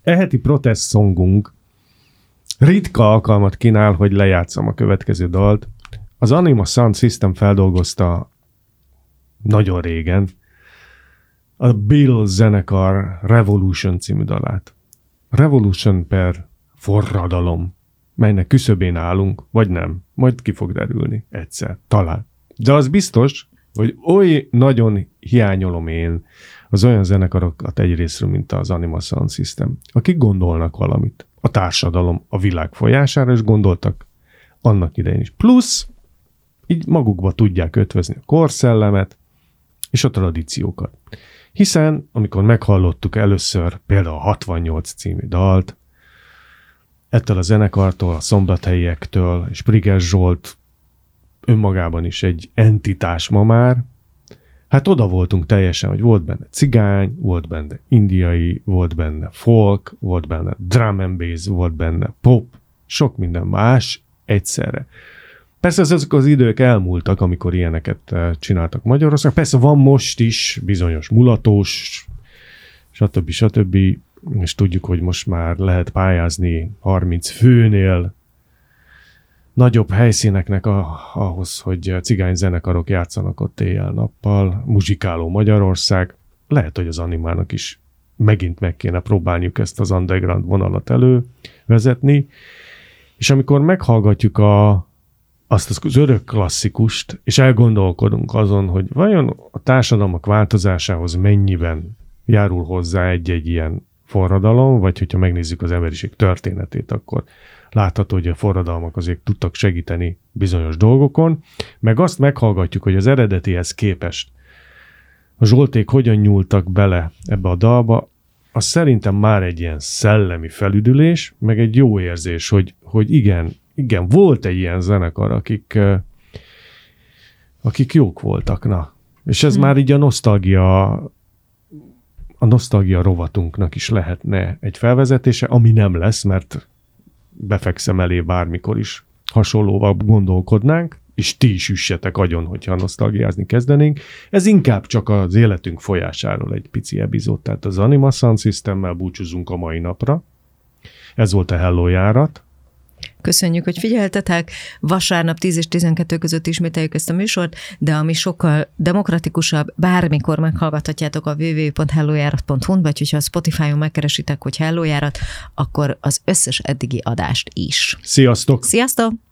heti protest szongunk ritka alkalmat kínál, hogy lejátszam a következő dalt. Az Anima Sound System feldolgozta nagyon régen a Bill zenekar Revolution című dalát. Revolution per forradalom, melynek küszöbén állunk, vagy nem. Majd ki fog derülni egyszer, talán. De az biztos, hogy oly nagyon hiányolom én az olyan zenekarokat egyrésztről, mint az Anima Sound System, akik gondolnak valamit a társadalom, a világ folyására, és gondoltak annak idején is. Plusz, így magukba tudják ötvözni a korszellemet és a tradíciókat. Hiszen, amikor meghallottuk először például a 68 című dalt, ettől a zenekartól, a szombathelyiektől, és Priges Zsolt önmagában is egy entitás ma már, hát oda voltunk teljesen, hogy volt benne cigány, volt benne indiai, volt benne folk, volt benne drum and bass, volt benne pop, sok minden más egyszerre. Persze ezek az idők elmúltak, amikor ilyeneket csináltak Magyarországon. Persze van most is bizonyos mulatós, stb. És tudjuk, hogy most már lehet pályázni 30 főnél nagyobb helyszíneknek ahhoz, hogy cigány zenekarok játszanak ott éjjel-nappal. Muzsikáló Magyarország. Lehet, hogy az Animának is megint meg kéne próbálniuk ezt az underground vonalat elővezetni. És amikor meghallgatjuk azt az örök klasszikust, és elgondolkodunk azon, hogy vajon a társadalmak változásához mennyiben járul hozzá egy-egy ilyen forradalom, vagy hogyha megnézzük az emberiség történetét, akkor látható, hogy a forradalmak azért tudtak segíteni bizonyos dolgokon, meg azt meghallgatjuk, hogy az eredetihez képest a Zsolték hogyan nyúltak bele ebbe a dalba, az szerintem már egy ilyen szellemi felüdülés, meg egy jó érzés, hogy igen, volt egy ilyen zenekar, akik jók voltak, na. És ez már így a nosztalgia rovatunknak is lehetne egy felvezetése, ami nem lesz, mert befekszem elé bármikor is hasonlóval gondolkodnánk, és ti is üssetek agyon, hogyha nosztalgiázni kezdenénk. Ez inkább csak az életünk folyásáról egy pici epizód, tehát az Anima Sound Systemmel búcsúzunk a mai napra. Ez volt a Hello járat. Köszönjük, hogy figyeltetek. Vasárnap 10 és 12 között ismételjük ezt a műsort, de ami sokkal demokratikusabb, bármikor meghallgathatjátok a www.hellojárat.hu-n, vagy hogyha a Spotify-on megkeresitek, hogy Hello járat, akkor az összes eddigi adást is. Sziasztok! Sziasztok!